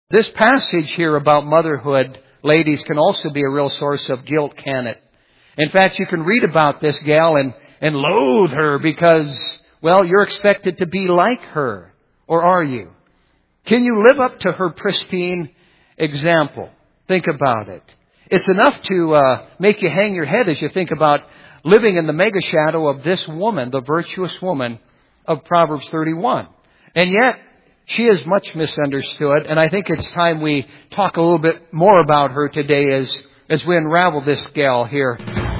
This passage here about motherhood, ladies, can also be a real source of guilt, can it? In fact, you can read about this gal and loathe her because, well, you're expected to be like her. Or are you? Can you live up to her pristine example? Think about it. It's enough to make you hang your head as you think about living in the mega shadow of this woman, the virtuous woman of Proverbs 31. And yet, she is much misunderstood, and I think it's time we talk a little bit more about her today as we unravel this gal here.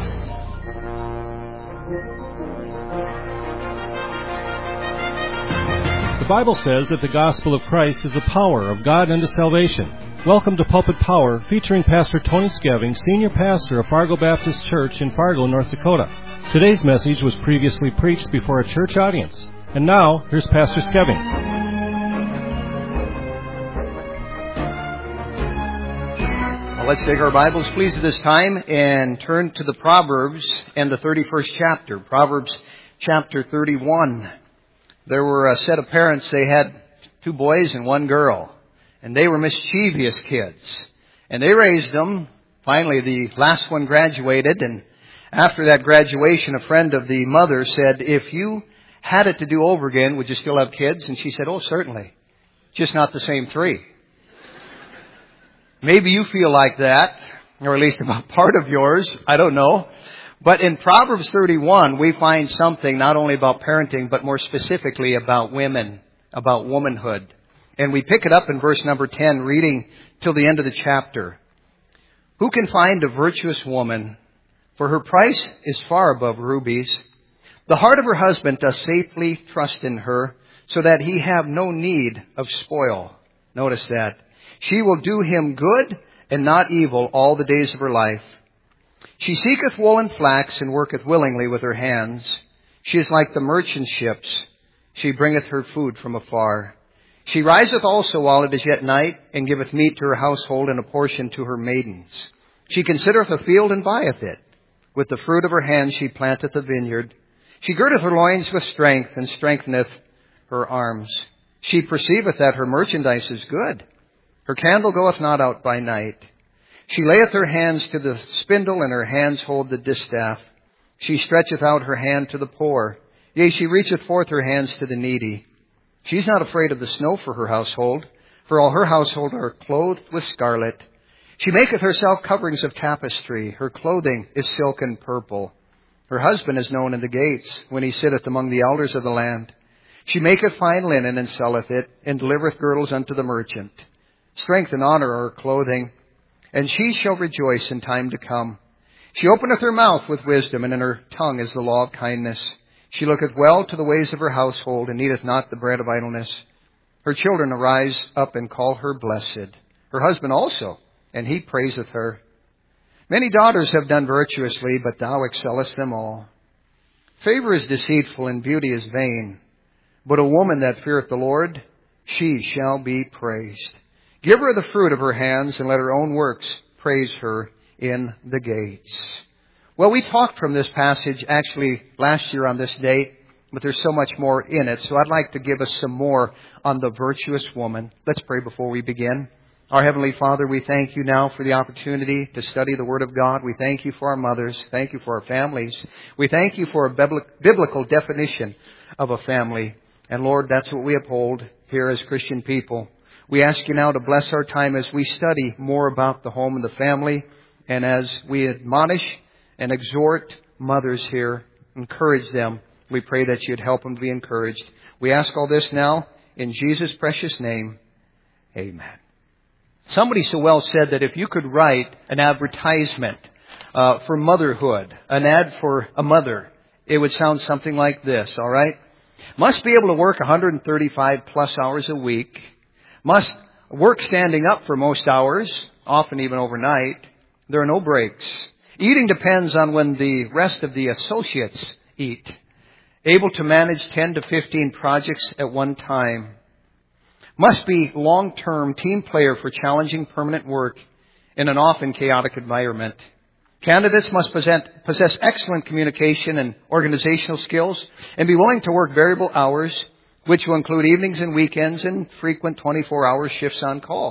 The Bible says that the gospel of Christ is the power of God unto salvation. Welcome to Pulpit Power, featuring Pastor Tony Skeving, Senior Pastor of Fargo Baptist Church in Fargo, North Dakota. Today's message was previously preached before a church audience. And now, here's Pastor Skeving. Well, let's take our Bibles, please, at this time and turn to the Proverbs and the 31st chapter. Proverbs chapter 31. There were a set of parents. They had 2 boys and 1 girl. And they were mischievous kids. And they raised them. Finally, the last one graduated. And after that graduation, a friend of the mother said, if you had it to do over again, would you still have kids? And she said, oh, certainly. Just not the same 3. Maybe you feel like that, or at least about part of yours. I don't know. But in Proverbs 31, we find something not only about parenting, but more specifically about women, about womanhood. And we pick it up in verse number 10, reading till the end of the chapter. Who can find a virtuous woman? For her price is far above rubies. The heart of her husband does safely trust in her, so that he have no need of spoil. Notice that. She will do him good and not evil all the days of her life. She seeketh wool and flax, and worketh willingly with her hands. She is like the merchant ships. She bringeth her food from afar. She riseth also while it is yet night, and giveth meat to her household, and a portion to her maidens. She considereth a field, and buyeth it. With the fruit of her hands she planteth a vineyard. She girdeth her loins with strength, and strengtheneth her arms. She perceiveth that her merchandise is good. Her candle goeth not out by night. She layeth her hands to the spindle, and her hands hold the distaff. She stretcheth out her hand to the poor. Yea, she reacheth forth her hands to the needy. She is not afraid of the snow for her household, for all her household are clothed with scarlet. She maketh herself coverings of tapestry. Her clothing is silk and purple. Her husband is known in the gates, when he sitteth among the elders of the land. She maketh fine linen, and selleth it, and delivereth girdles unto the merchant. Strength and honor are her clothing, and she shall rejoice in time to come. She openeth her mouth with wisdom, and in her tongue is the law of kindness. She looketh well to the ways of her household, and eateth not the bread of idleness. Her children arise up and call her blessed. Her husband also, and he praiseth her. Many daughters have done virtuously, but thou excellest them all. Favor is deceitful, and beauty is vain. But a woman that feareth the Lord, she shall be praised. Give her the fruit of her hands, and let her own works praise her in the gates. Well, we talked from this passage actually last year on this date, but there's so much more in it. So I'd like to give us some more on the virtuous woman. Let's pray before we begin. Our Heavenly Father, we thank you now for the opportunity to study the Word of God. We thank you for our mothers. Thank you for our families. We thank you for a biblical definition of a family. And Lord, that's what we uphold here as Christian people. We ask you now to bless our time as we study more about the home and the family, and as we admonish and exhort mothers here, encourage them. We pray that you'd help them to be encouraged. We ask all this now in Jesus' precious name. Amen. Somebody so well said that if you could write an advertisement for motherhood, an ad for a mother, it would sound something like this, all right? Must be able to work 135 plus hours a week. Must work standing up for most hours, often even overnight. There are no breaks. Eating depends on when the rest of the associates eat. Able to manage 10 to 15 projects at one time. Must be long-term team player for challenging permanent work in an often chaotic environment. Candidates must possess excellent communication and organizational skills and be willing to work variable hours, which will include evenings and weekends and frequent 24-hour shifts on call.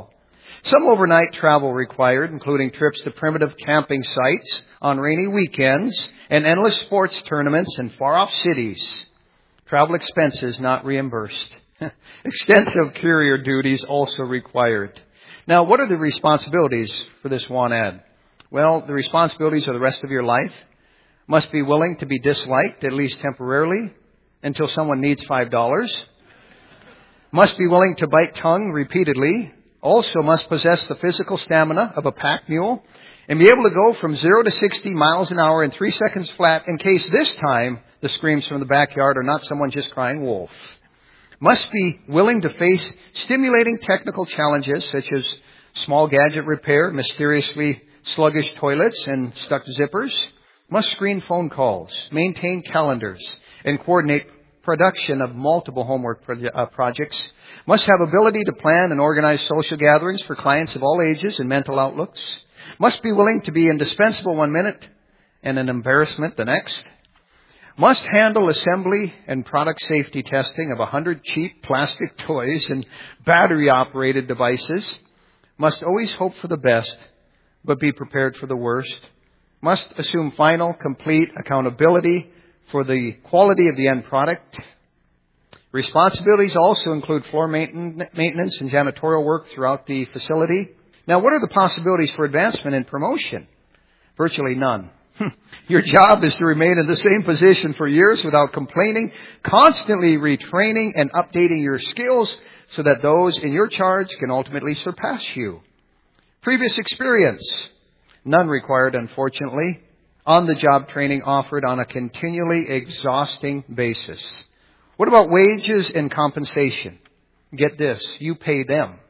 Some overnight travel required, including trips to primitive camping sites on rainy weekends and endless sports tournaments in far-off cities. Travel expenses not reimbursed. Extensive courier duties also required. Now, what are the responsibilities for this one ad? Well, the responsibilities are the rest of your life. Must be willing to be disliked, at least temporarily, until someone needs $5. Must be willing to bite tongue repeatedly. Also must possess the physical stamina of a pack mule and be able to go from 0 to 60 miles an hour in 3 seconds flat in case this time the screams from the backyard are not someone just crying wolf. Must be willing to face stimulating technical challenges such as small gadget repair, mysteriously sluggish toilets, and stuck zippers. Must screen phone calls, maintain calendars, and coordinate production of multiple homework projects. Must have ability to plan and organize social gatherings for clients of all ages and mental outlooks. Must be willing to be indispensable 1 minute and an embarrassment the next. Must handle assembly and product safety testing of 100 cheap plastic toys and battery-operated devices. Must always hope for the best, but be prepared for the worst. Must assume final, complete accountability for the quality of the end product. Responsibilities also include floor maintenance and janitorial work throughout the facility. Now, what are the possibilities for advancement and promotion? Virtually none. Your job is to remain in the same position for years without complaining, constantly retraining and updating your skills so that those in your charge can ultimately surpass you. Previous experience? None required, unfortunately. On-the-job training offered on a continually exhausting basis. What about wages and compensation? Get this, you pay them.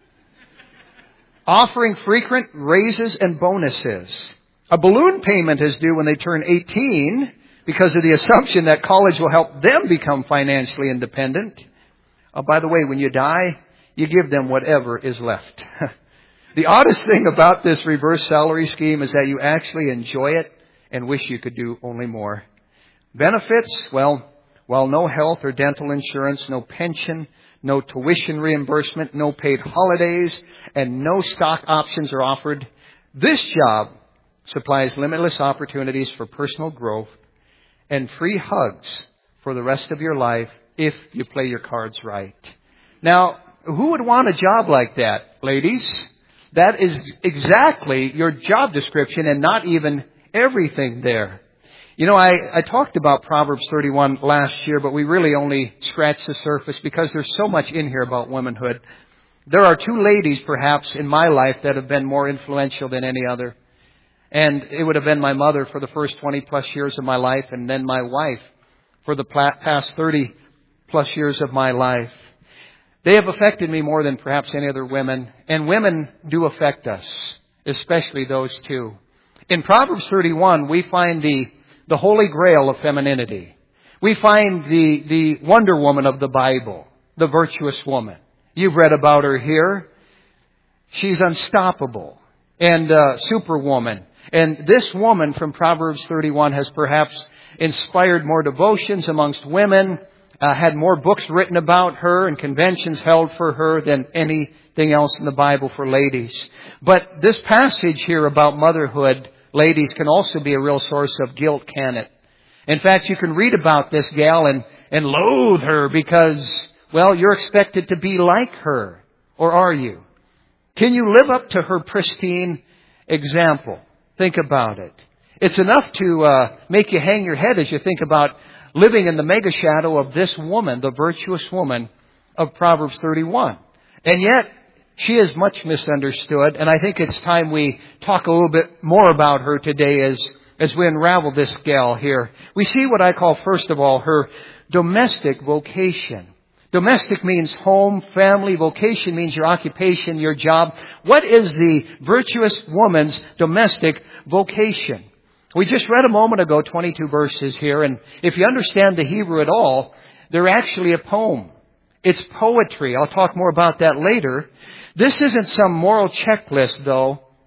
Offering frequent raises and bonuses. A balloon payment is due when they turn 18 because of the assumption that college will help them become financially independent. By the way, when you die, you give them whatever is left. The oddest thing about this reverse salary scheme is that you actually enjoy it and wish you could do only more. Benefits, well, while no health or dental insurance, no pension, no tuition reimbursement, no paid holidays, and no stock options are offered, this job supplies limitless opportunities for personal growth and free hugs for the rest of your life if you play your cards right. Now, who would want a job like that, ladies? That is exactly your job description and not even everything there. You know, I talked about Proverbs 31 last year, but we really only scratched the surface because there's so much in here about womanhood. There are 2 ladies, perhaps, in my life that have been more influential than any other. And it would have been my mother for the first 20 plus years of my life, and then my wife for the past 30 plus years of my life. They have affected me more than perhaps any other women, and women do affect us, especially those 2. In Proverbs 31, we find the holy grail of femininity. We find the Wonder Woman of the Bible, the virtuous woman. You've read about her here. She's unstoppable and superwoman. And this woman from Proverbs 31 has perhaps inspired more devotions amongst women, had more books written about her and conventions held for her than anything else in the Bible for ladies. But this passage here about motherhood, ladies, can also be a real source of guilt, can it? In fact, you can read about this gal and loathe her because, well, you're expected to be like her. Or are you? Can you live up to her pristine example? Think about it. It's enough to make you hang your head as you think about living in the mega shadow of this woman, the virtuous woman of Proverbs 31. And yet, she is much misunderstood, and I think it's time we talk a little bit more about her today as we unravel this gal here. We see what I call, first of all, her domestic vocation. Domestic means home, family. Vocation means your occupation, your job. What is the virtuous woman's domestic vocation? We just read a moment ago 22 verses here, and if you understand the Hebrew at all, they're actually a poem. It's poetry. I'll talk more about that later. This isn't some moral checklist, though.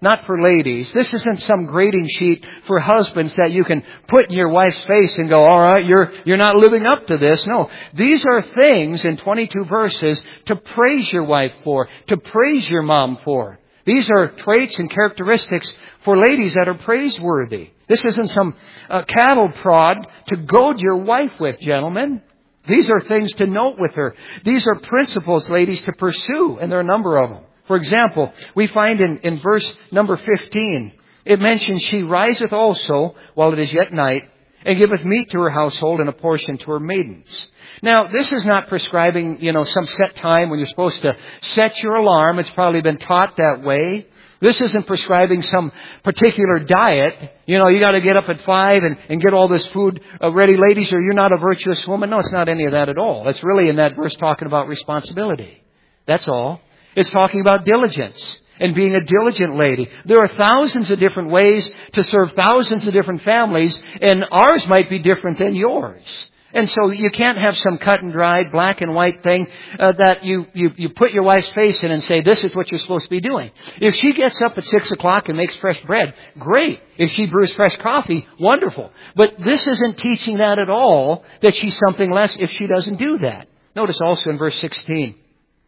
not for ladies. This isn't some grading sheet for husbands that you can put in your wife's face and go, all right, you're not living up to this. No, these are things in 22 verses to praise your wife for, to praise your mom for. These are traits and characteristics for ladies that are praiseworthy. This isn't some cattle prod to goad your wife with, gentlemen. These are things to note with her. These are principles, ladies, to pursue, and there are a number of them. For example, we find in verse number 15, it mentions, she riseth also while it is yet night, and giveth meat to her household and a portion to her maidens. Now, this is not prescribing, some set time when you're supposed to set your alarm. It's probably been taught that way. This isn't prescribing some particular diet. You got to get up at 5 and get all this food ready, ladies, or you're not a virtuous woman. No, it's not any of that at all. It's really in that verse talking about responsibility. That's all. It's talking about diligence and being a diligent lady. There are thousands of different ways to serve thousands of different families, and ours might be different than yours. And so you can't have some cut and dried, black and white thing that you put your wife's face in and say, this is what you're supposed to be doing. If she gets up at 6 o'clock and makes fresh bread, great. If she brews fresh coffee, wonderful. But this isn't teaching that at all, that she's something less if she doesn't do that. Notice also in verse 16,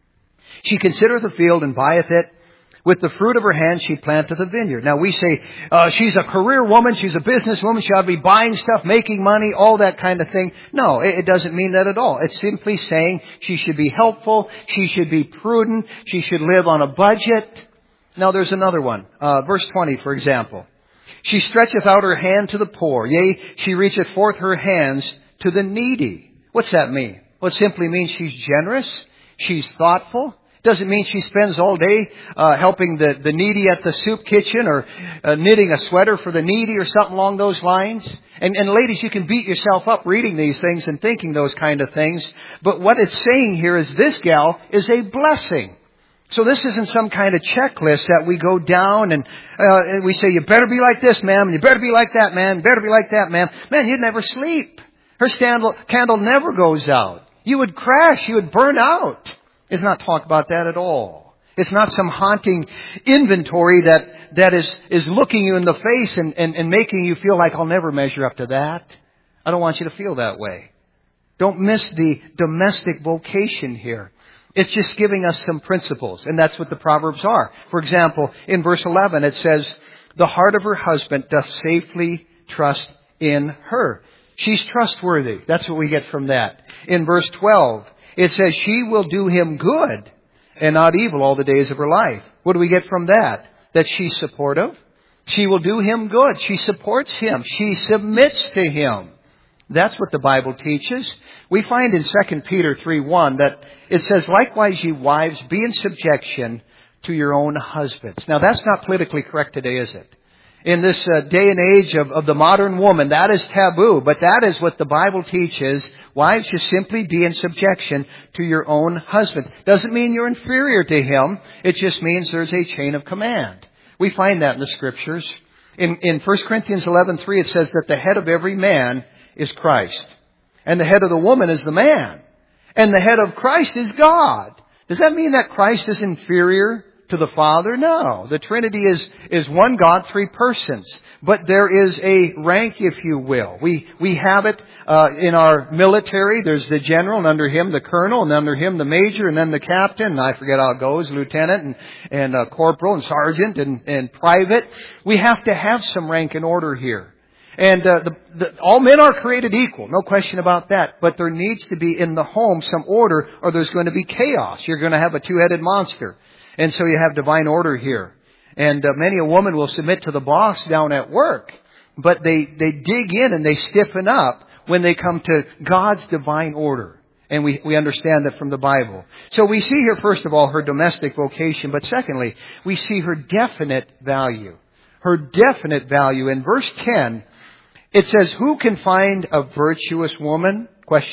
she considereth the field and buyeth it. With the fruit of her hand, she planteth a vineyard. Now we say, she's a career woman, she's a business woman, she ought to be buying stuff, making money, all that kind of thing. No, it doesn't mean that at all. It's simply saying she should be helpful, she should be prudent, she should live on a budget. Now there's another one. Verse 20, for example. She stretcheth out her hand to the poor, yea, she reacheth forth her hands to the needy. What's that mean? Well, it simply means she's generous, she's thoughtful. Doesn't mean she spends all day helping the needy at the soup kitchen or knitting a sweater for the needy or something along those lines. And ladies, you can beat yourself up reading these things and thinking those kind of things. But what it's saying here is this gal is a blessing. So this isn't some kind of checklist that we go down and we say, you better be like this, ma'am, and you better be like that, man, you better be like that, ma'am. Man, you'd never sleep. Her candle never goes out. You would crash. You would burn out. It's not talk about that at all. It's not some haunting inventory that is looking you in the face and making you feel like I'll never measure up to that. I don't want you to feel that way. Don't miss the domestic vocation here. It's just giving us some principles, and that's what the Proverbs are. For example, in verse 11 it says, the heart of her husband doth safely trust in her. She's trustworthy. That's what we get from that. In verse 12, it says she will do him good and not evil all the days of her life. What do we get from that? That she's supportive. She will do him good. She supports him. She submits to him. That's what the Bible teaches. We find in 2 Peter 3:1 that it says, likewise, ye wives, be in subjection to your own husbands. Now, that's not politically correct today, is it? In this day and age of the modern woman, that is taboo. But that is what the Bible teaches. Wives, you simply be in subjection to your own husband. Doesn't mean you're inferior to him. It just means there's a chain of command. We find that in the Scriptures. In 1 Corinthians 11:3, it says that the head of every man is Christ. And the head of the woman is the man. And the head of Christ is God. Does that mean that Christ is inferior to the Father? No. The Trinity is one God, three persons. But there is a rank, if you will. We have it in our military. There's the general, and under him the colonel, and under him the major, and then the captain. And I forget how it goes, lieutenant, and corporal, and sergeant, and private. We have to have some rank and order here. And all men are created equal, no question about that. But there needs to be in the home some order, or there's going to be chaos. You're going to have a two-headed monster. And so you have divine order here. And many a woman will submit to the boss down at work, but they dig in and they stiffen up when they come to God's divine order. And we understand that from the Bible. So we see here, first of all, her domestic vocation, but secondly, we see her definite value. Her definite value. In verse 10, it says, who can find a virtuous woman? ?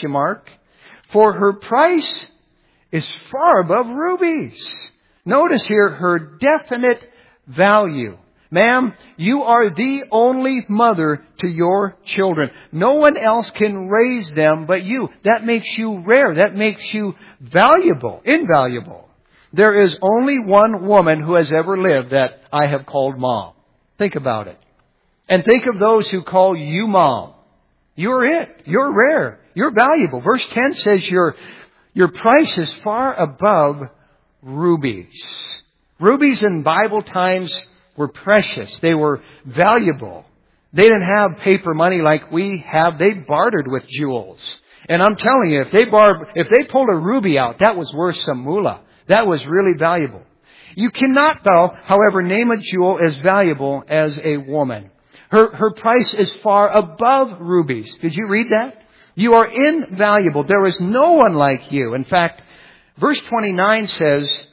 For her price is far above rubies. Notice here her definite value. Ma'am, you are the only mother to your children. No one else can raise them but you. That makes you rare. That makes you valuable, invaluable. There is only one woman who has ever lived that I have called Mom. Think about it. And think of those who call you Mom. You're it. You're rare. You're valuable. Verse 10 says your price is far above rubies. Rubies in Bible times were precious. They were valuable. They didn't have paper money like we have. They bartered with jewels. And I'm telling you, if they pulled a ruby out, that was worth some moolah. That was really valuable. You cannot, though, however, name a jewel as valuable as a woman. Her price is far above rubies. Did you read that? You are invaluable. There is no one like you. In fact, verse 29 says,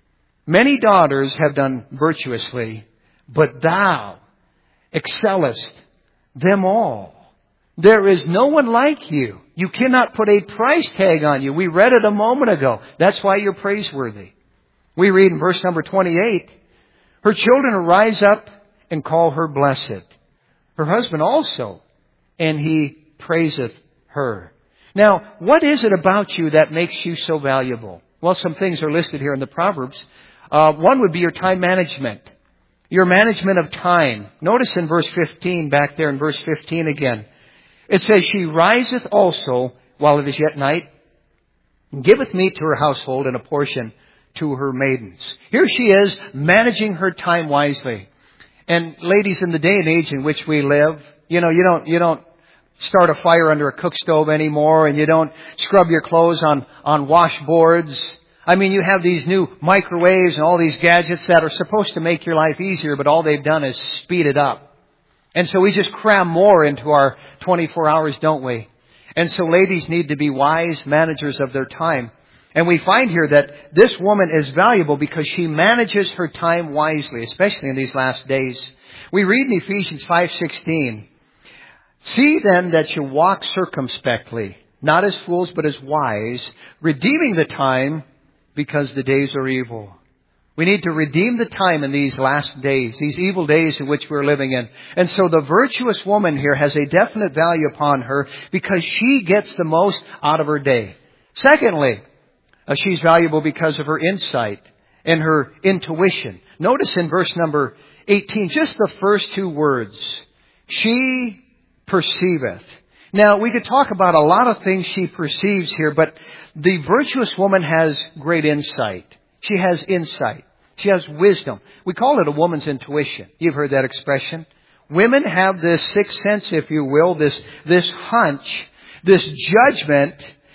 many daughters have done virtuously, but thou excellest them all. There is no one like you. You cannot put a price tag on you. We read it a moment ago. That's why you're praiseworthy. We read in verse number 28, her children rise up and call her blessed. Her husband also, and he praiseth her. Now, what is it about you that makes you so valuable? Well, some things are listed here in the Proverbs. One would be your time management. Your management of time. Notice in verse 15, back there in verse 15 again. It says, she riseth also while it is yet night, and giveth meat to her household and a portion to her maidens. Here she is managing her time wisely. And ladies, in the day and age in which we live, you don't start a fire under a cook stove anymore, and you don't scrub your clothes on washboards. I mean, you have these new microwaves and all these gadgets that are supposed to make your life easier, but all they've done is speed it up. And so we just cram more into our 24 hours, don't we? And so ladies need to be wise managers of their time. And we find here that this woman is valuable because she manages her time wisely, especially in these last days. We read in Ephesians 5:16, see then that you walk circumspectly, not as fools but as wise, redeeming the time because the days are evil. We need to redeem the time in these last days, these evil days in which we're living in. And so the virtuous woman here has a definite value upon her because she gets the most out of her day. Secondly, she's valuable because of her insight and her intuition. Notice in verse number 18, just the first two words. She perceiveth. Now, we could talk about a lot of things she perceives here, but the virtuous woman has great insight. She has insight. She has wisdom. We call it a woman's intuition. You've heard that expression. Women have this sixth sense, if you will, this hunch, this judgment.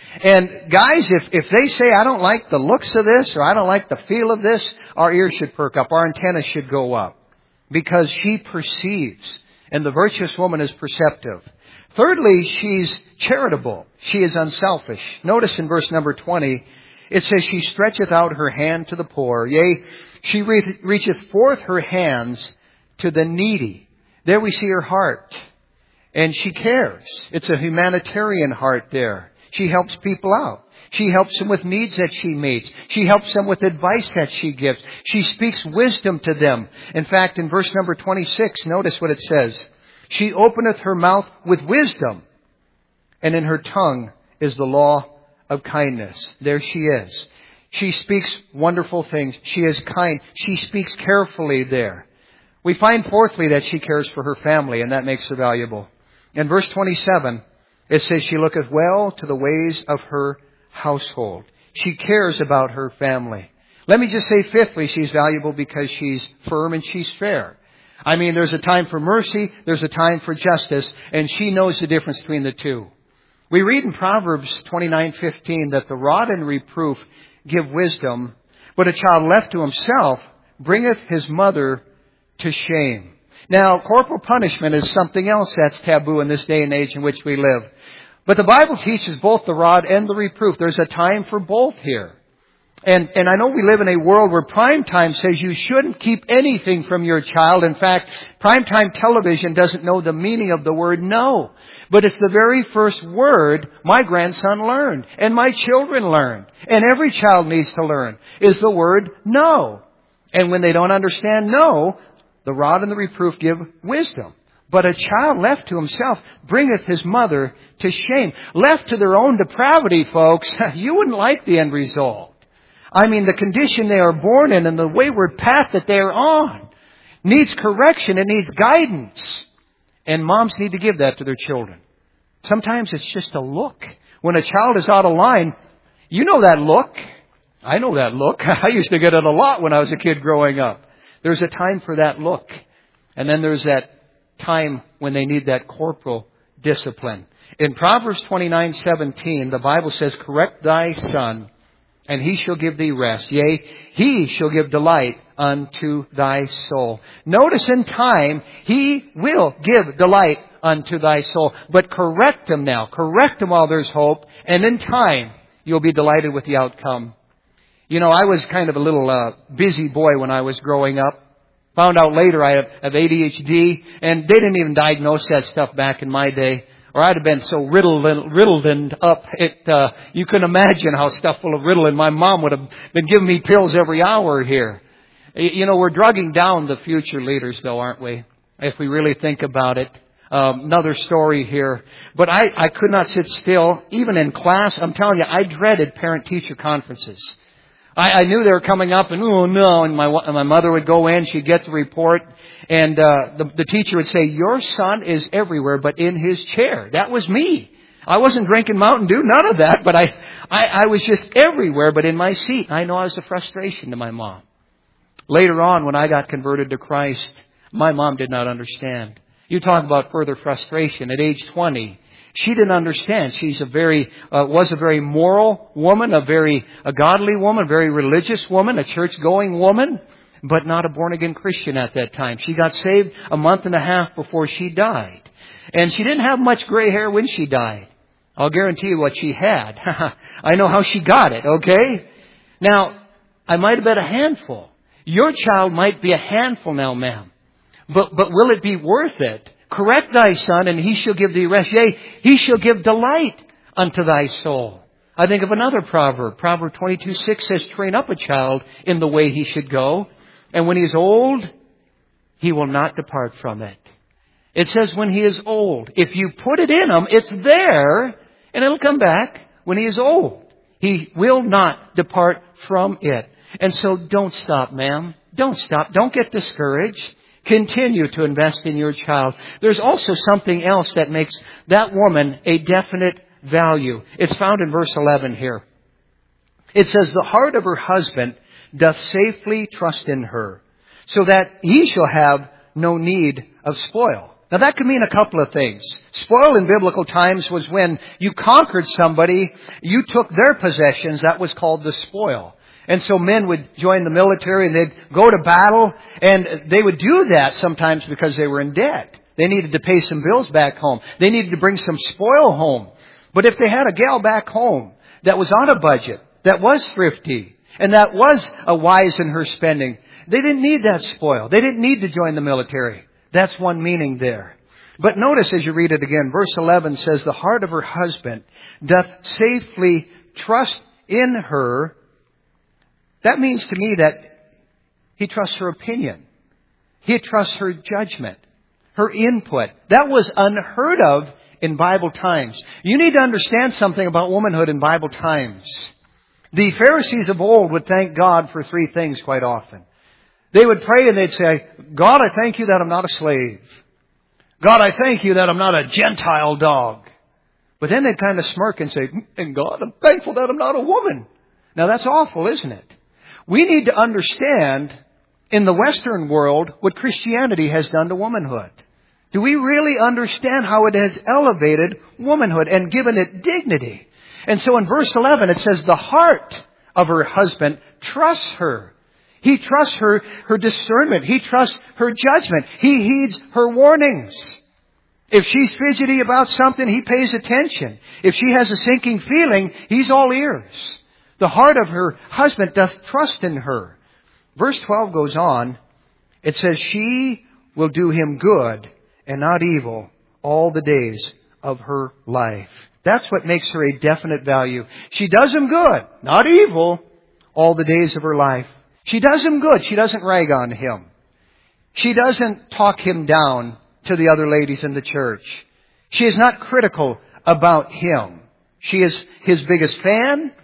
And guys, if they say, I don't like the looks of this, or I don't like the feel of this, our ears should perk up. Our antennas should go up. Because she perceives. And the virtuous woman is perceptive. Thirdly, she's charitable. She is unselfish. Notice in verse number 20, it says, she stretcheth out her hand to the poor. Yea, she reacheth forth her hands to the needy. There we see her heart. And she cares. It's a humanitarian heart there. She helps people out. She helps them with needs that she meets. She helps them with advice that she gives. She speaks wisdom to them. In fact, in verse number 26, notice what it says. She openeth her mouth with wisdom, and in her tongue is the law of kindness. There she is. She speaks wonderful things. She is kind. She speaks carefully there. We find fourthly that she cares for her family, and that makes her valuable. In verse 27, it says she looketh well to the ways of her household. She cares about her family. Let me just say fifthly, she's valuable because she's firm and she's fair. I mean, there's a time for mercy, there's a time for justice, and she knows the difference between the two. We read in Proverbs 29:15 that the rod and reproof give wisdom, but a child left to himself bringeth his mother to shame. Now, corporal punishment is something else that's taboo in this day and age in which we live. But the Bible teaches both the rod and the reproof. There's a time for both here. And I know we live in a world where prime time says you shouldn't keep anything from your child. In fact, primetime television doesn't know the meaning of the word no. But it's the very first word my grandson learned and my children learned. And every child needs to learn is the word no. And when they don't understand no, the rod and the reproof give wisdom. But a child left to himself bringeth his mother to shame. Left to their own depravity, folks, you wouldn't like the end result. I mean, the condition they are born in and the wayward path that they are on needs correction. It needs guidance. And moms need to give that to their children. Sometimes it's just a look. When a child is out of line, you know that look. I know that look. I used to get it a lot when I was a kid growing up. There's a time for that look. And then there's that time when they need that corporal discipline. In Proverbs 29:17, the Bible says, correct thy son, and he shall give thee rest. Yea, he shall give delight unto thy soul. Notice in time, he will give delight unto thy soul. But correct him now. Correct him while there's hope. And in time, you'll be delighted with the outcome. You know, I was kind of a little busy boy when I was growing up. Found out later I have ADHD, and they didn't even diagnose that stuff back in my day. Or I'd have been so riddled up. You can imagine how stuff full of Ritalin. My mom would have been giving me pills every hour here. You know, we're drugging down the future leaders, though, aren't we? If we really think about it. Another story here. But I could not sit still. Even in class, I'm telling you, I dreaded parent-teacher conferences. I knew they were coming up, and oh no, and my mother would go in, she'd get the report, and the teacher would say, your son is everywhere but in his chair. That was me. I wasn't drinking Mountain Dew, none of that, but I was just everywhere but in my seat. I know I was a frustration to my mom. Later on, when I got converted to Christ, my mom did not understand. You talk about further frustration. At age 20, she didn't understand. She's was a very moral woman, a godly woman, a very religious woman, a church-going woman, but not a born-again Christian at that time. She got saved a month and a half before she died. And she didn't have much gray hair when she died. I'll guarantee you what she had. I know how she got it, okay? Now, I might have been a handful. Your child might be a handful now, ma'am. But will it be worth it? Correct thy son, and he shall give thee rest. Yea, he shall give delight unto thy soul. I think of another proverb. Proverb 22:6 says, train up a child in the way he should go, and when he is old, he will not depart from it. It says when he is old. If you put it in him, it's there, and it'll come back when he is old. He will not depart from it. And so don't stop, ma'am. Don't stop. Don't get discouraged. Continue to invest in your child. There's also something else that makes that woman a definite value. It's found in verse 11 here. It says, the heart of her husband doth safely trust in her, so that he shall have no need of spoil. Now that could mean a couple of things. Spoil in biblical times was when you conquered somebody, you took their possessions, that was called the spoil. And so men would join the military and they'd go to battle, and they would do that sometimes because they were in debt. They needed to pay some bills back home. They needed to bring some spoil home. But if they had a gal back home that was on a budget, that was thrifty, and that was wise in her spending, they didn't need that spoil. They didn't need to join the military. That's one meaning there. But notice as you read it again, verse 11 says, the heart of her husband doth safely trust in her. That means to me that he trusts her opinion. He trusts her judgment, her input. That was unheard of in Bible times. You need to understand something about womanhood in Bible times. The Pharisees of old would thank God for three things quite often. They would pray and they'd say, God, I thank you that I'm not a slave. God, I thank you that I'm not a Gentile dog. But then they'd kind of smirk and say, and God, I'm thankful that I'm not a woman. Now that's awful, isn't it? We need to understand in the Western world what Christianity has done to womanhood. Do we really understand how it has elevated womanhood and given it dignity? And so in verse 11 it says, the heart of her husband trusts her. He trusts her discernment. He trusts her judgment. He heeds her warnings. If she's fidgety about something, he pays attention. If she has a sinking feeling, he's all ears. The heart of her husband doth trust in her. Verse 12 goes on. It says, she will do him good and not evil all the days of her life. That's what makes her a definite value. She does him good, not evil, all the days of her life. She does him good. She doesn't rag on him. She doesn't talk him down to the other ladies in the church. She is not critical about him. She is his biggest fan.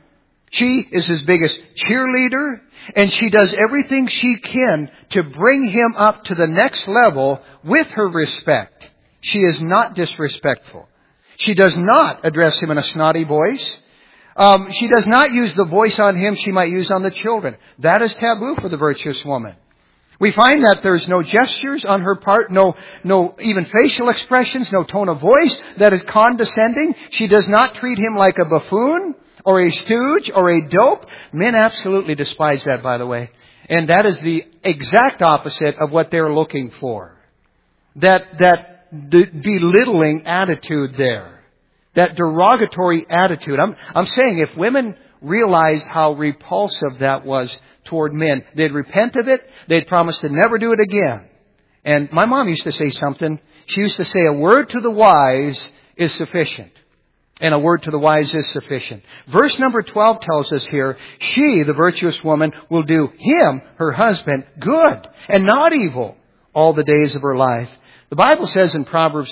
She is his biggest cheerleader, and she does everything she can to bring him up to the next level with her respect. She is not disrespectful. She does not address him in a snotty voice. She does not use the voice on him she might use on the children. That is taboo for the virtuous woman. We find that there's no gestures on her part, no even facial expressions, no tone of voice that is condescending. She does not treat him like a buffoon or a stooge or a dope. Men absolutely despise that, by the way. And that is the exact opposite of what they're looking for. That belittling attitude there. That derogatory attitude. I'm saying if women realized how repulsive that was toward men, they'd repent of it. They'd promise to never do it again. And my mom used to say something. She used to say, a word to the wise is sufficient. And a word to the wise is sufficient. Verse number 12 tells us here, she, the virtuous woman, will do him, her husband, good and not evil all the days of her life. The Bible says in Proverbs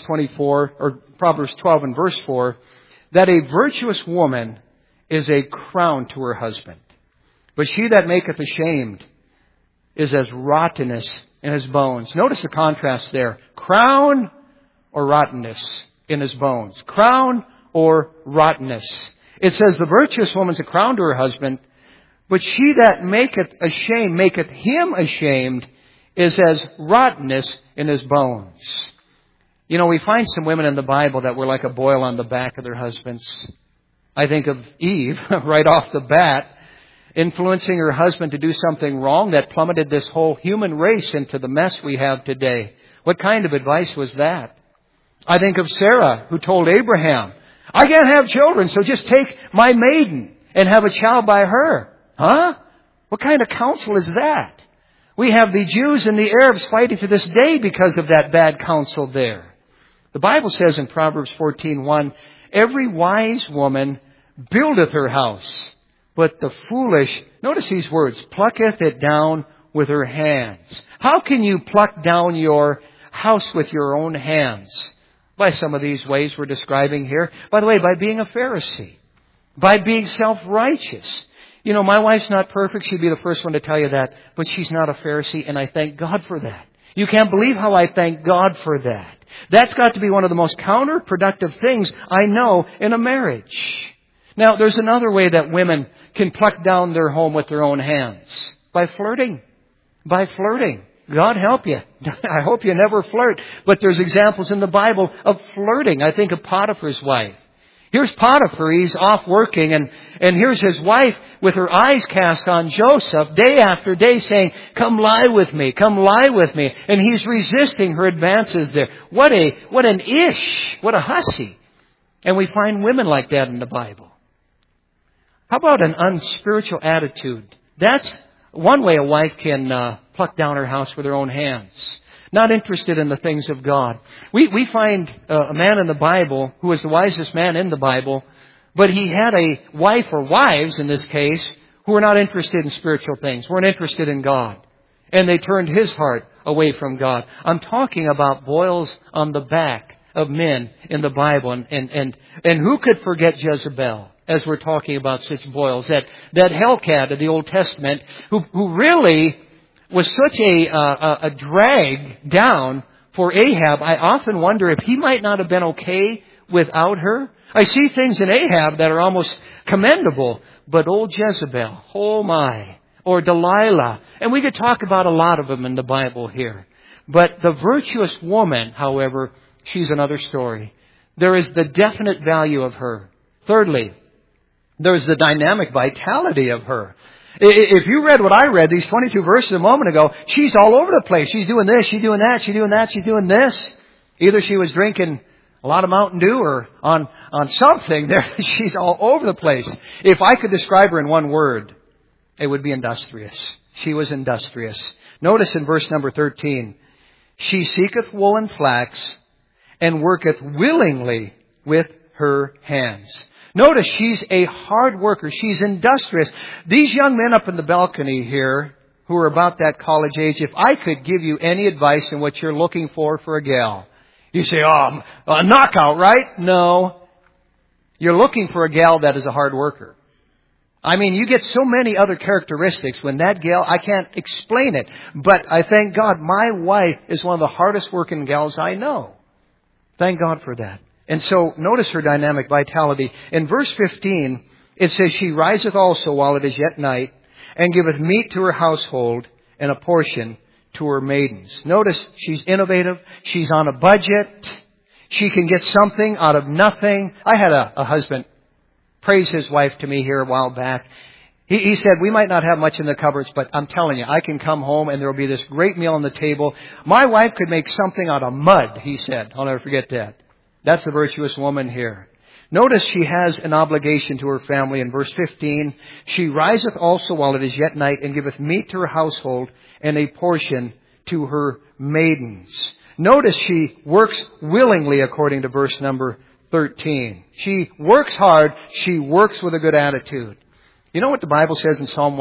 12 and verse 4, that a virtuous woman is a crown to her husband. But she that maketh ashamed is as rottenness in his bones. Notice the contrast there. Crown or rottenness in his bones. Crown or rottenness. It says the virtuous woman's a crown to her husband, but she that maketh him ashamed, is as rottenness in his bones. You know, we find some women in the Bible that were like a boil on the back of their husbands. I think of Eve right off the bat, influencing her husband to do something wrong that plummeted this whole human race into the mess we have today. What kind of advice was that? I think of Sarah, who told Abraham, I can't have children, so just take my maiden and have a child by her. Huh? What kind of counsel is that? We have the Jews and the Arabs fighting to this day because of that bad counsel there. The Bible says in Proverbs 14:1, every wise woman buildeth her house, but the foolish, notice these words, plucketh it down with her hands. How can you pluck down your house with your own hands? By some of these ways we're describing here. By the way, by being a Pharisee. By being self-righteous. You know, my wife's not perfect. She'd be the first one to tell you that. But she's not a Pharisee, and I thank God for that. You can't believe how I thank God for that. That's got to be one of the most counterproductive things I know in a marriage. Now, there's another way that women can pluck down their home with their own hands. By flirting. By flirting. God help you. I hope you never flirt. But there's examples in the Bible of flirting. I think of Potiphar's wife. Here's Potiphar. He's off working, and here's his wife with her eyes cast on Joseph day after day saying, come lie with me, come lie with me. And he's resisting her advances there. What an ish. What a hussy. And we find women like that in the Bible. How about an unspiritual attitude? That's one way a wife can pluck down her house with her own hands. Not interested in the things of God. We find a man in the Bible who was the wisest man in the Bible, but he had a wife or wives in this case who were not interested in spiritual things, weren't interested in God. And they turned his heart away from God. I'm talking about boils on the back of men in the Bible. And who could forget Jezebel? As we're talking about such boils, that Hellcat of the Old Testament, who really was such a drag down for Ahab. I often wonder if he might not have been okay without her. I see things in Ahab that are almost commendable, but old Jezebel, oh my, or Delilah, and we could talk about a lot of them in the Bible here. But the virtuous woman, however, she's another story. There is the definite value of her. Thirdly, there's the dynamic vitality of her. If you read what I read, these 22 verses a moment ago, she's all over the place. She's doing this, she's doing that, she's doing that, she's doing this. Either she was drinking a lot of Mountain Dew or on something. There, she's all over the place. If I could describe her in one word, it would be industrious. She was industrious. Notice in verse number 13, she seeketh wool and flax and worketh willingly with her hands. Notice she's a hard worker. She's industrious. These young men up in the balcony here who are about that college age, if I could give you any advice in what you're looking for a gal, you say, oh, a knockout, right? No. You're looking for a gal that is a hard worker. I mean, you get so many other characteristics when that gal, I can't explain it. But I thank God my wife is one of the hardest working gals I know. Thank God for that. And so notice her dynamic vitality. In verse 15, it says, she riseth also while it is yet night, and giveth meat to her household, and a portion to her maidens. Notice she's innovative. She's on a budget. She can get something out of nothing. I had a husband praise his wife to me here a while back. He said, we might not have much in the cupboards, but I'm telling you, I can come home and there will be this great meal on the table. My wife could make something out of mud, he said. I'll never forget that. That's the virtuous woman here. Notice she has an obligation to her family in verse 15. She riseth also while it is yet night, and giveth meat to her household, and a portion to her maidens. Notice she works willingly according to verse number 13. She works hard. She works with a good attitude. You know what the Bible says in Psalm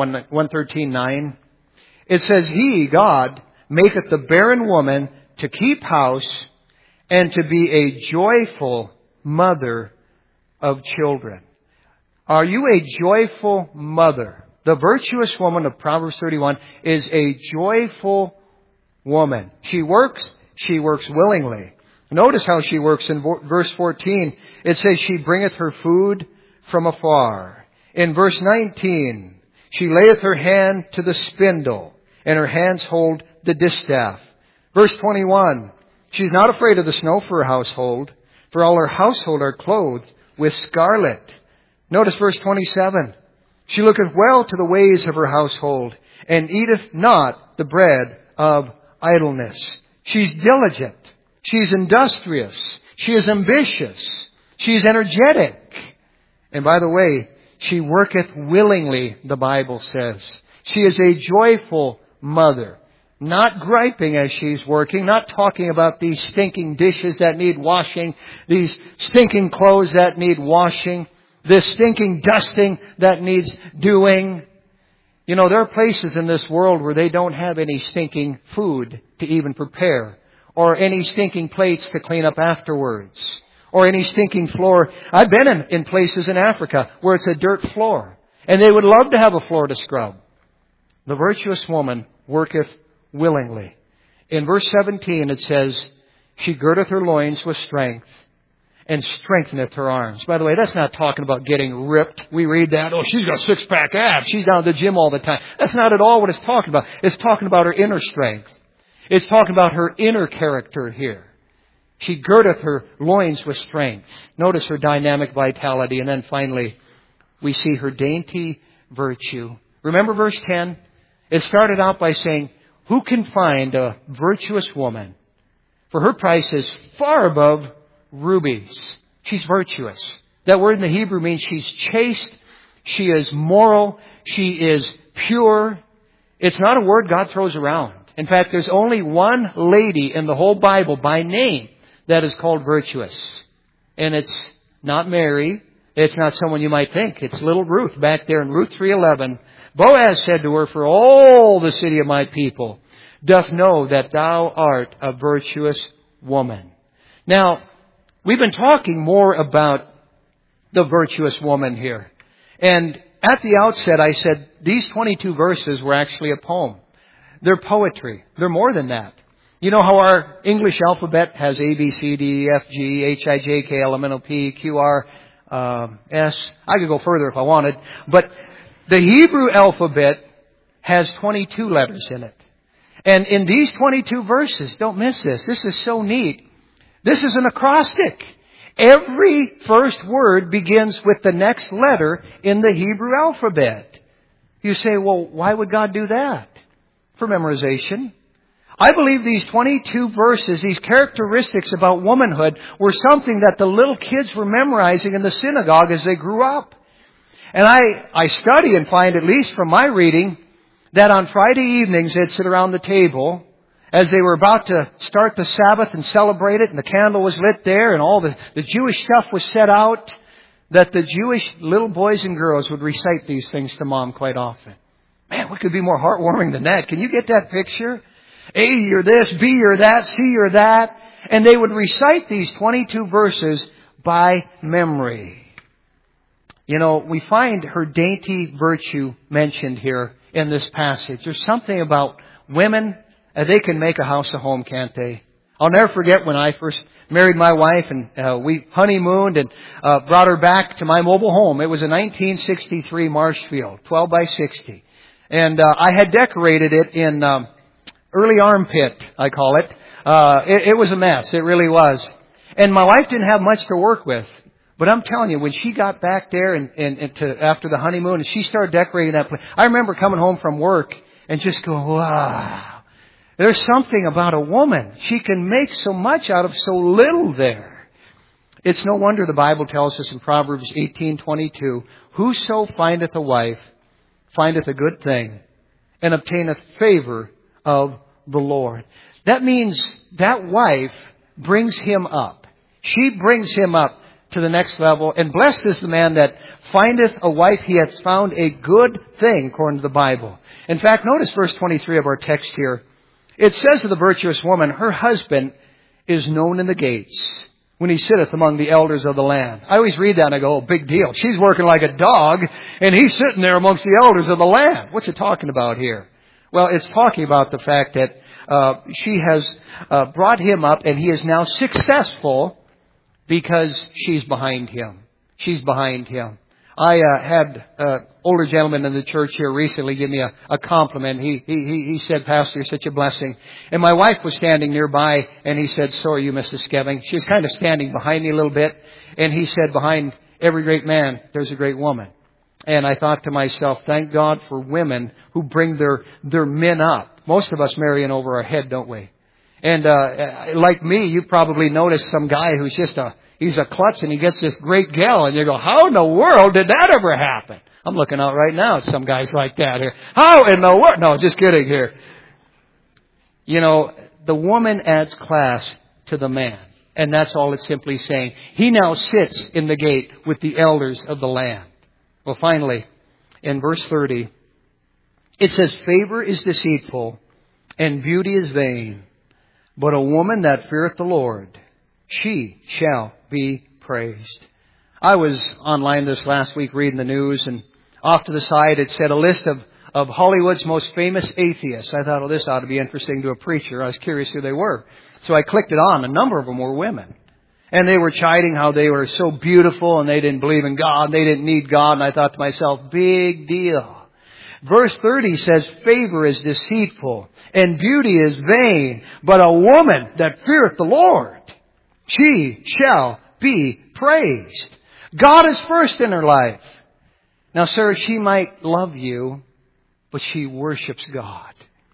113:9? It says, He, God, maketh the barren woman to keep house and to be a joyful mother of children. Are you a joyful mother? The virtuous woman of Proverbs 31 is a joyful woman. She works willingly. Notice how she works in verse 14. It says, she bringeth her food from afar. In verse 19, she layeth her hand to the spindle, and her hands hold the distaff. Verse 21, she's not afraid of the snow for her household, for all her household are clothed with scarlet. Notice verse 27, she looketh well to the ways of her household, and eateth not the bread of idleness. She's diligent. She's industrious. She is ambitious. She is energetic. And by the way, she worketh willingly, the Bible says. She is a joyful mother. Not griping as she's working, not talking about these stinking dishes that need washing, these stinking clothes that need washing, this stinking dusting that needs doing. You know, there are places in this world where they don't have any stinking food to even prepare, or any stinking plates to clean up afterwards, or any stinking floor. I've been in places in Africa where it's a dirt floor, and they would love to have a floor to scrub. The virtuous woman worketh willingly. In verse 17 it says, she girdeth her loins with strength, and strengtheneth her arms. By the way, that's not talking about getting ripped. We read that, oh, she's got six-pack abs. She's down at the gym all the time. That's not at all what it's talking about. It's talking about her inner strength. It's talking about her inner character here. She girdeth her loins with strength. Notice her dynamic vitality. And then finally, we see her dainty virtue. Remember verse 10? It started out by saying, who can find a virtuous woman? For her price is far above rubies. She's virtuous. That word in the Hebrew means she's chaste. She is moral. She is pure. It's not a word God throws around. In fact, there's only one lady in the whole Bible by name that is called virtuous. And it's not Mary. It's not someone you might think. It's little Ruth back there in Ruth 3:11. Boaz said to her, for all the city of my people doth know that thou art a virtuous woman. Now, we've been talking more about the virtuous woman here. And at the outset, I said these 22 verses were actually a poem. They're poetry. They're more than that. You know how our English alphabet has A, B, C, D, E, F, G, H, I, J, K, L, M, N, O, P, Q, R, S. I could go further if I wanted. But the Hebrew alphabet has 22 letters in it. And in these 22 verses, don't miss this. This is so neat. This is an acrostic. Every first word begins with the next letter in the Hebrew alphabet. You say, well, why would God do that? For memorization. I believe these 22 verses, these characteristics about womanhood, were something that the little kids were memorizing in the synagogue as they grew up. And I study and find, at least from my reading, that on Friday evenings they'd sit around the table as they were about to start the Sabbath and celebrate it, and the candle was lit there, and all the Jewish stuff was set out, that the Jewish little boys and girls would recite these things to Mom quite often. Man, what could be more heartwarming than that? Can you get that picture? A, you're this, B, you're that, C, you're that. And they would recite these 22 verses by memory. You know, we find her dainty virtue mentioned here in this passage. There's something about women, they can make a house a home, can't they? I'll never forget when I first married my wife and we honeymooned and brought her back to my mobile home. It was a 1963 Marshfield, 12 by 60. And I had decorated it in early armpit, I call it. It was a mess. It really was. And my wife didn't have much to work with. But I'm telling you, when she got back there after the honeymoon and she started decorating that place, I remember coming home from work and just going, wow. There's something about a woman. She can make so much out of so little there. It's no wonder the Bible tells us in Proverbs 18:22, whoso findeth a wife findeth a good thing and obtaineth favor of the Lord. That means that wife brings him up. She brings him up to the next level. And blessed is the man that findeth a wife, he hath found a good thing, according to the Bible. In fact, notice verse 23 of our text here. It says of the virtuous woman, her husband is known in the gates when he sitteth among the elders of the land. I always read that and I go, oh, big deal. She's working like a dog and he's sitting there amongst the elders of the land. What's it talking about here? Well, it's talking about the fact that she has brought him up and he is now successful because she's behind him. She's behind him. I had an older gentleman in the church here recently give me a compliment. He said, Pastor, you're such a blessing. And my wife was standing nearby and he said, so are you, Mrs. Skeving. She was kind of standing behind me a little bit. And he said, behind every great man, there's a great woman. And I thought to myself, thank God for women who bring their men up. Most of us marry in over our head, don't we? And like me, you probably noticed some guy who's just he's a klutz and he gets this great gal and you go, how in the world did that ever happen? I'm looking out right now at some guys like that here. How in the world? No, just kidding here. You know, the woman adds class to the man. And that's all it's simply saying. He now sits in the gate with the elders of the land. Well, finally, in verse 30, it says, favor is deceitful and beauty is vain. But a woman that feareth the Lord, she shall be praised. I was online this last week reading the news, and off to the side it said a list of Hollywood's most famous atheists. I thought, oh, this ought to be interesting to a preacher. I was curious who they were. So I clicked it on. A number of them were women. And they were chiding how they were so beautiful and they didn't believe in God. They didn't need God. And I thought to myself, big deal. Verse 30 says, favor is deceitful and beauty is vain, but a woman that feareth the Lord, she shall be praised. God is first in her life. Now, sir, she might love you, but she worships God.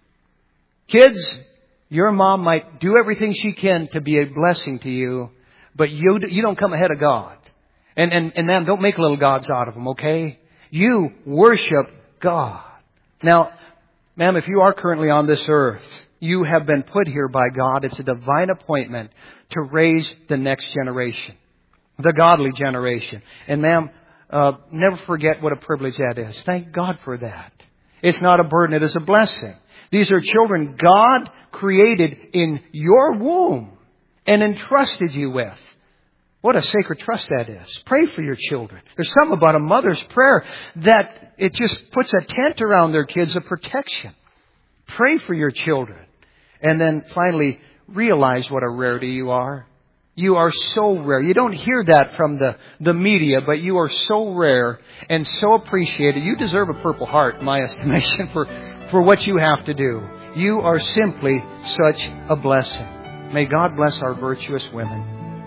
Kids, your mom might do everything she can to be a blessing to you, but you don't come ahead of God. And ma'am, don't make little gods out of them, okay? You worship God. Now, ma'am, if you are currently on this earth, you have been put here by God. It's a divine appointment to raise the next generation, the godly generation. And ma'am, never forget what a privilege that is. Thank God for that. It's not a burden, it is a blessing. These are children God created in your womb and entrusted you with. What a sacred trust that is. Pray for your children. There's something about a mother's prayer that it just puts a tent around their kids of protection. Pray for your children. And then finally, realize what a rarity you are. You are so rare. You don't hear that from the media, but you are so rare and so appreciated. You deserve a Purple Heart, in my estimation, for what you have to do. You are simply such a blessing. May God bless our virtuous women.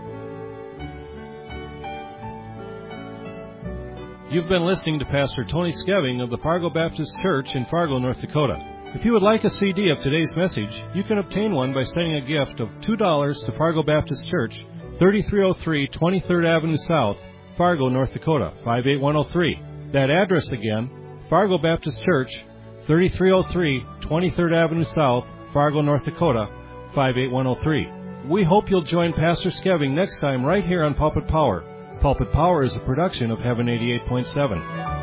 You've been listening to Pastor Tony Skeving of the Fargo Baptist Church in Fargo, North Dakota. If you would like a CD of today's message, you can obtain one by sending a gift of $2 to Fargo Baptist Church, 3303 23rd Avenue South, Fargo, North Dakota, 58103. That address again, Fargo Baptist Church, 3303 23rd Avenue South, Fargo, North Dakota, 58103. We hope you'll join Pastor Skeving next time right here on Pulpit Power. Pulpit Power is a production of Heaven 88.7.